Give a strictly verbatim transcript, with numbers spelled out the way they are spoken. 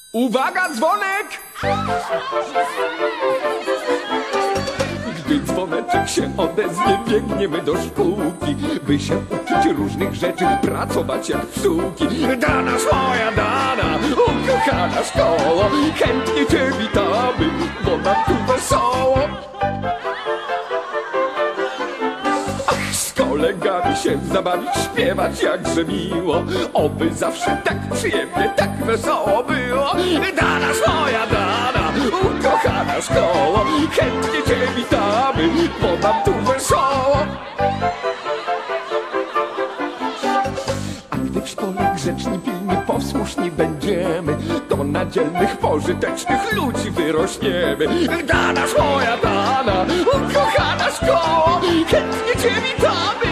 Uwaga, dzwonek! Gdy dzwoneczek się odezwie, biegniemy do szkółki, by się uczyć różnych rzeczy, pracować jak psułki. Dana moja dana, ukochana szkoło, chętnie cię witamy, bo nam tu wesoło. Ach, z kolegami się zabawić, śpiewać jakże miło, oby zawsze tak przyjemnie, tak wesoło było. Dana moja dana, ukochana szkoło, chętnie cię witamy, bo nam tu wesoło. A gdy w szkole grzeczni, pilni, posłuszni będziemy, to na dzielnych, pożytecznych ludzi wyrośniemy. Dana moja dana, ukochana szkoło, chętnie cię witamy,